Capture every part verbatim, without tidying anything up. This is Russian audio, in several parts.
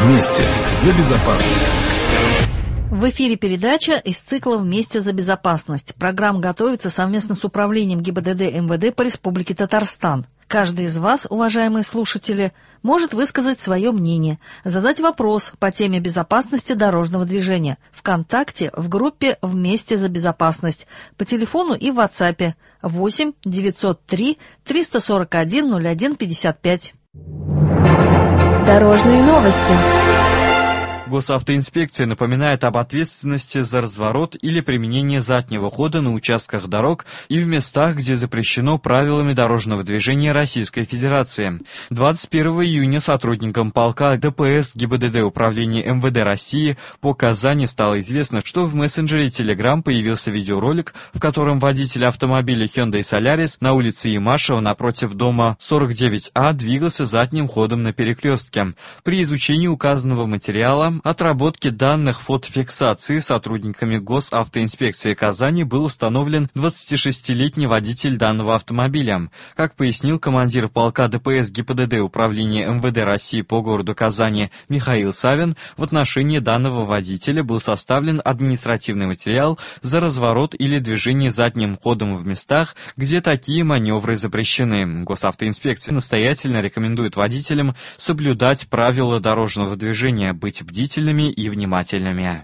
Вместе за безопасность. В эфире передача из цикла «Вместе за безопасность». Программа готовится совместно с Управлением ГИБДД эм вэ дэ по Республике Татарстан. Каждый из вас, уважаемые слушатели, может высказать свое мнение, задать вопрос по теме безопасности дорожного движения ВКонтакте в группе «Вместе за безопасность» по телефону и в WhatsApp восемь девятьсот три триста сорок один ноль один пятьдесят пять. Дорожные новости. Госавтоинспекция напоминает об ответственности за разворот или применение заднего хода на участках дорог и в местах, где запрещено правилами дорожного движения Российской Федерации. двадцать первого июня сотрудникам полка дэ пэ эс ГИБДД Управления эм вэ дэ России по Казани стало известно, что в мессенджере Telegram появился видеоролик, в котором водитель автомобиля Hyundai Solaris на улице Ямашева напротив дома сорок девять А двигался задним ходом на перекрестке. При изучении указанного материала отработки данных фотофиксации сотрудниками Госавтоинспекции Казани был установлен двадцатишестилетний водитель данного автомобиля. Как пояснил командир полка дэ пэ эс ГИБДД Управления эм вэ дэ России по городу Казани Михаил Савин, в отношении данного водителя был составлен административный материал за разворот или движение задним ходом в местах, где такие маневры запрещены. Госавтоинспекция настоятельно рекомендует водителям соблюдать правила дорожного движения, быть бдительными и внимательными.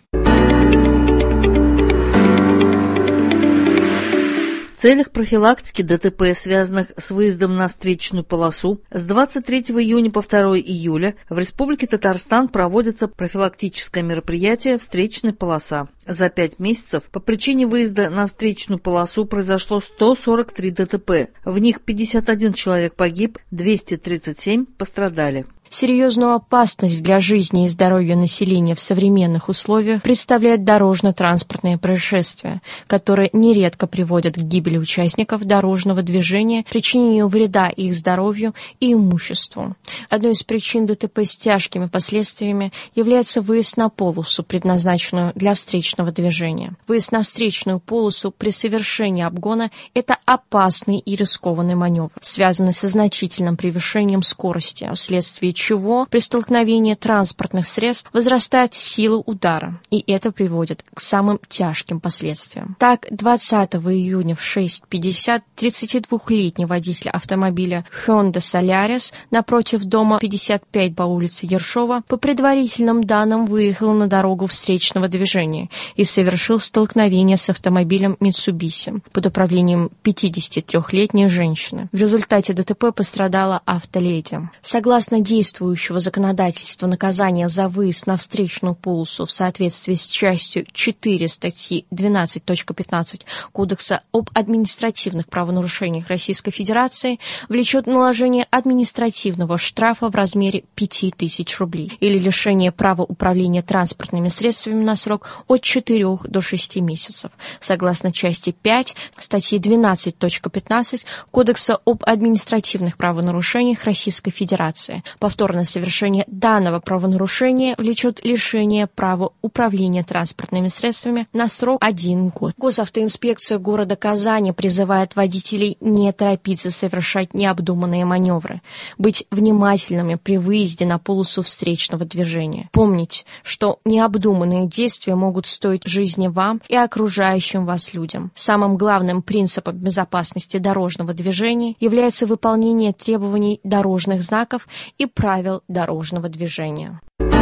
В целях профилактики дэ тэ пэ, связанных с выездом на встречную полосу, с двадцать третьего июня по второго июля в Республике Татарстан проводится профилактическое мероприятие «Встречная полоса». За пять месяцев по причине выезда на встречную полосу произошло сто сорок три дэ тэ пэ. В них пятьдесят один человек погиб, двести тридцать семь пострадали. Серьезную опасность для жизни и здоровья населения в современных условиях представляет дорожно-транспортные происшествия, которые нередко приводят к гибели участников дорожного движения, причинению вреда их здоровью и имуществу. Одной из причин дэ тэ пэ с тяжкими последствиями является выезд на полосу, предназначенную для встречного движения. Выезд на встречную полосу при совершении обгона – это опасный и рискованный маневр, связанный со значительным превышением скорости, вследствие чего при столкновении транспортных средств возрастает сила удара, и это приводит к самым тяжким последствиям. Так, двадцатого июня в шесть пятьдесят тридцатидвухлетний водитель автомобиля Hyundai Solaris напротив дома пятьдесят пять по улице Ершова по предварительным данным выехал на дорогу встречного движения и совершил столкновение с автомобилем Mitsubishi под управлением пятидесятитрёхлетней женщины. В результате дэ тэ пэ пострадала автоледи. Согласно действующему законодательства, наказание за выезд на встречную полосу в соответствии с частью четыре статьи двенадцать точка пятнадцать Кодекса об административных правонарушениях Российской Федерации влечет наложение административного штрафа в размере пяти тысяч рублей или лишение права управления транспортными средствами на срок от четырёх до шести месяцев. Согласно части пять статьи двенадцать точка пятнадцать Кодекса об административных правонарушениях Российской Федерации. Повторное совершение данного правонарушения влечет лишение права управления транспортными средствами на срок один год. Госавтоинспекция города Казани призывает водителей не торопиться совершать необдуманные маневры, быть внимательными при выезде на полосу встречного движения. Помните, что необдуманные действия могут стоить жизни вам и окружающим вас людям. Самым главным принципом безопасности дорожного движения является выполнение требований дорожных знаков и правил дорожного движения.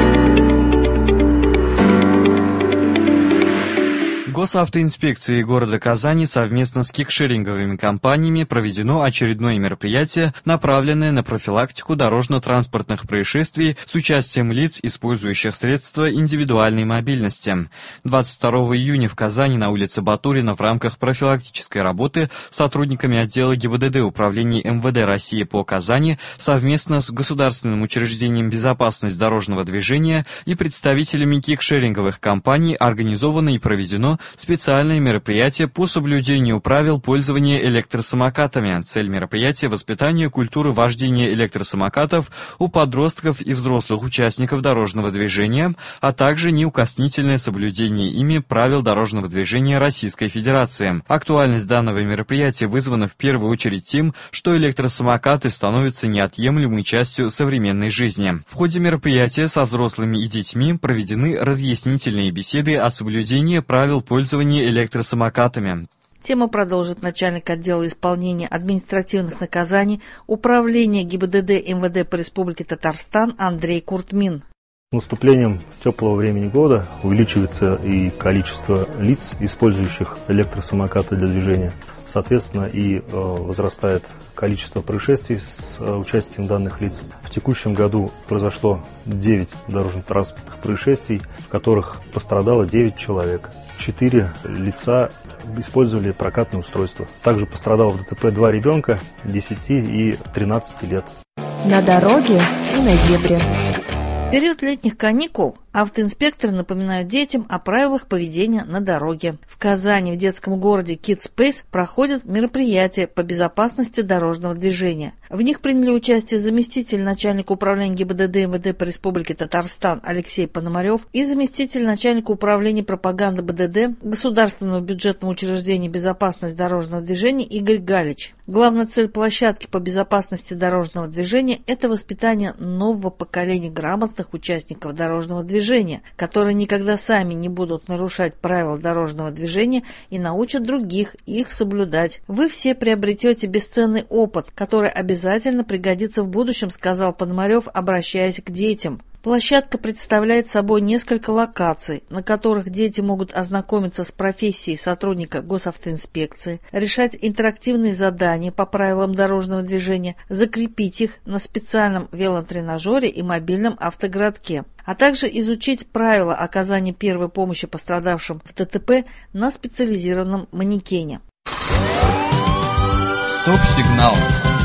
Госавтоинспекцией города Казани совместно с кикшеринговыми компаниями проведено очередное мероприятие, направленное на профилактику дорожно-транспортных происшествий с участием лиц, использующих средства индивидуальной мобильности. двадцать второго июня в Казани на улице Батурина в рамках профилактической работы сотрудниками отдела ГИБДД Управления эм вэ дэ России по Казани совместно с государственным учреждением «Безопасность дорожного движения» и представителями кикшеринговых компаний организовано и проведено специальное мероприятие по соблюдению правил пользования электросамокатами. Цель мероприятия – воспитание культуры вождения электросамокатов у подростков и взрослых участников дорожного движения, а также неукоснительное соблюдение ими правил дорожного движения Российской Федерации. Актуальность данного мероприятия вызвана в первую очередь тем, что электросамокаты становятся неотъемлемой частью современной жизни. В ходе мероприятия со взрослыми и детьми проведены разъяснительные беседы о соблюдении правил пользования электросамокатами. Тему продолжит начальник отдела исполнения административных наказаний Управления ГИБДД МВД по Республике Татарстан Андрей Куртмин. С наступлением теплого времени года увеличивается и количество лиц, использующих электросамокаты для движения. Соответственно, и э, возрастает количество происшествий с э, участием данных лиц. В текущем году произошло девять дорожно-транспортных происшествий, в которых пострадало девять человек. четыре лица использовали прокатное устройство. Также пострадало в ДТП два ребенка десяти и тринадцати лет. На дороге и на зебре. В период летних каникул автоинспекторы напоминают детям о правилах поведения на дороге. В Казани в детском городе Kids Space проходят мероприятия по безопасности дорожного движения. В них приняли участие заместитель начальника управления ГИБДД МВД по Республике Татарстан Алексей Пономарев и заместитель начальника управления пропаганды БДД Государственного бюджетного учреждения «Безопасность дорожного движения» Игорь Галич. Главная цель площадки по безопасности дорожного движения – это воспитание нового поколения грамотных участников дорожного движения, которые никогда сами не будут нарушать правила дорожного движения и научат других их соблюдать. Вы все приобретете бесценный опыт, который обязательно пригодится в будущем, сказал Пономарев, обращаясь к детям. Площадка представляет собой несколько локаций, на которых дети могут ознакомиться с профессией сотрудника госавтоинспекции, решать интерактивные задания по правилам дорожного движения, закрепить их на специальном велотренажере и мобильном автогородке, а также изучить правила оказания первой помощи пострадавшим в ДТП на специализированном манекене. Стоп-сигнал.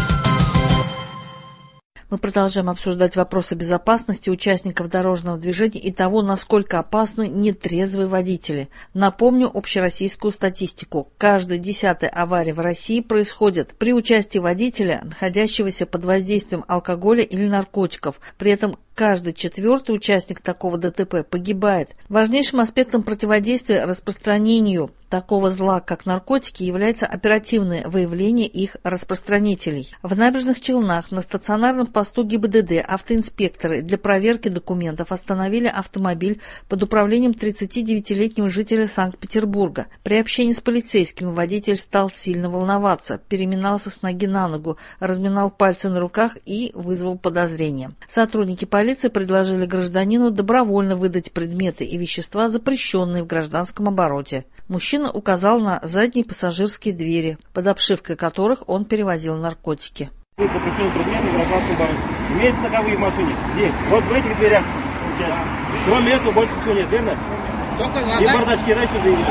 Мы продолжаем обсуждать вопросы безопасности участников дорожного движения и того, насколько опасны нетрезвые водители. Напомню общероссийскую статистику. Каждая десятая авария в России происходит при участии водителя, находящегося под воздействием алкоголя или наркотиков. При этом каждый четвертый участник такого ДТП погибает. Важнейшим аспектом противодействия распространению такого зла, как наркотики, является оперативное выявление их распространителей. В Набережных Челнах на стационарном посту ГИБДД автоинспекторы для проверки документов остановили автомобиль под управлением тридцатидевятилетнего жителя Санкт-Петербурга. При общении с полицейскими водитель стал сильно волноваться, переминался с ноги на ногу, разминал пальцы на руках и вызвал подозрения. Сотрудники полиции предложили гражданину добровольно выдать предметы и вещества, запрещенные в гражданском обороте. Мужчина указал на задние пассажирские двери, под обшивкой которых он перевозил наркотики. Запрещенные предметы в гражданском обороте. Имеются таковые в машине? Где? Вот в этих дверях. Кроме этого больше ничего нет, верно? Только и бардачки, да, еще двери.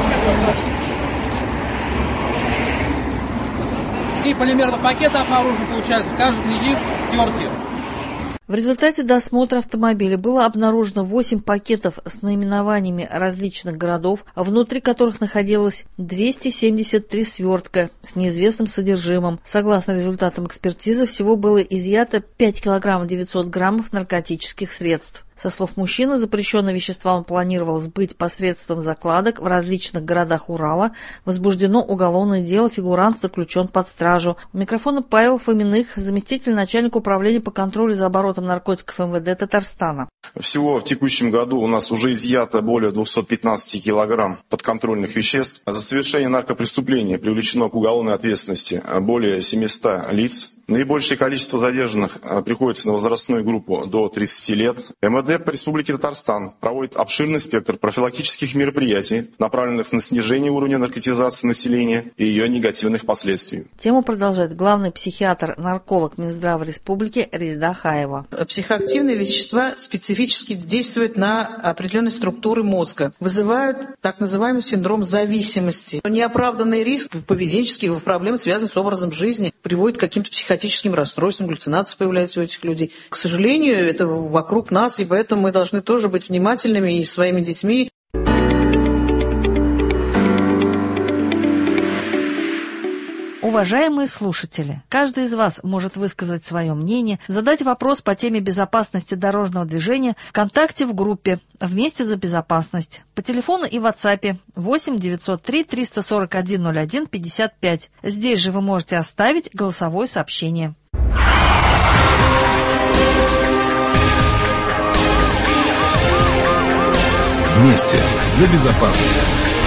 И полимерных пакетов оружия получается, каждый кредит свертки. В результате досмотра автомобиля было обнаружено восемь пакетов с наименованиями различных городов, внутри которых находилось двести семьдесят три свертка с неизвестным содержимым. Согласно результатам экспертизы, всего было изъято пять килограммов девятьсот граммов наркотических средств. Со слов мужчины, запрещенные вещества он планировал сбыть посредством закладок в различных городах Урала. Возбуждено уголовное дело, фигурант заключен под стражу. У микрофона Павел Фоминых, заместитель начальника управления по контролю за оборотом наркотиков МВД Татарстана. Всего в текущем году у нас уже изъято более двухсот пятнадцати килограмм подконтрольных веществ. За совершение наркопреступления привлечено к уголовной ответственности более семисот лиц. Наибольшее количество задержанных приходится на возрастную группу до тридцати лет. МВД по Республике Татарстан проводит обширный спектр профилактических мероприятий, направленных на снижение уровня наркотизации населения и ее негативных последствий. Тему продолжает главный психиатр-нарколог Минздрава Республики Резеда Хаева. Психоактивные вещества специфически действуют на определенные структуры мозга, вызывают так называемый синдром зависимости. Неоправданный риск поведенческих проблем, связанных с образом жизни, приводит к каким-то психотическим расстройствам, галлюцинации появляются у этих людей. К сожалению, это вокруг нас, и поэтому мы должны тоже быть внимательными и своими детьми. Уважаемые слушатели, каждый из вас может высказать свое мнение, задать вопрос по теме безопасности дорожного движения ВКонтакте в группе «Вместе за безопасность» по телефону и в WhatsApp восемь девятьсот три триста сорок один ноль один пятьдесят пять. Здесь же вы можете оставить голосовое сообщение. Вместе за безопасность.